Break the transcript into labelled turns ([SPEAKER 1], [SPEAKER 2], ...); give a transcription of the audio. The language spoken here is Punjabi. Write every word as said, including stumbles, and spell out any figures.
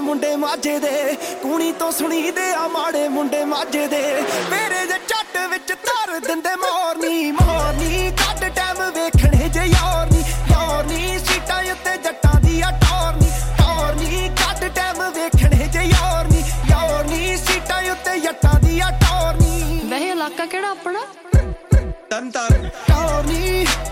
[SPEAKER 1] ਮੁੰਡੇ ਮਾਝੇ ਦੇ, ਕੂਣੀ ਤੋਂ ਸੁਣੀ ਦੇ ਆ ਮਾੜੇ ਮੁੰਡੇ ਮਾਝੇ ਦੇ। ਮੇਰੇ ਜੇ ਝੱਟ ਵਿੱਚ ਧਰ ਦਿੰਦੇ ਮੋਰਨੀ ਮੋਰਨੀ, ਕੱਢ ਟਾਈਮ ਵੇਖਣੇ ਜੇ ਯਾਰ ਨੀ ਯਾਰ ਨੀ, ਸੀਟਾਂ ਉੱਤੇ ਜੱਟਾਂ ਦੀ ਆ ਟੋਰਨੀ ਟੋਰਨੀ, ਕੱਢ ਟਾਈਮ ਵੇਖਣੇ ਜੇ ਯਾਰ ਨੀ ਯਾਰ ਨੀ, ਸੀਟਾਂ ਉੱਤੇ ਜੱਟਾਂ ਦੀ ਆ ਟੋਰਨੀ।
[SPEAKER 2] ਵੈਸੇ ਇਲਾਕਾ ਕਿਹੜਾ ਆਪਣਾ?
[SPEAKER 1] ਤਰਨ ਤਾਰਨ ਟੋਰਨੀ।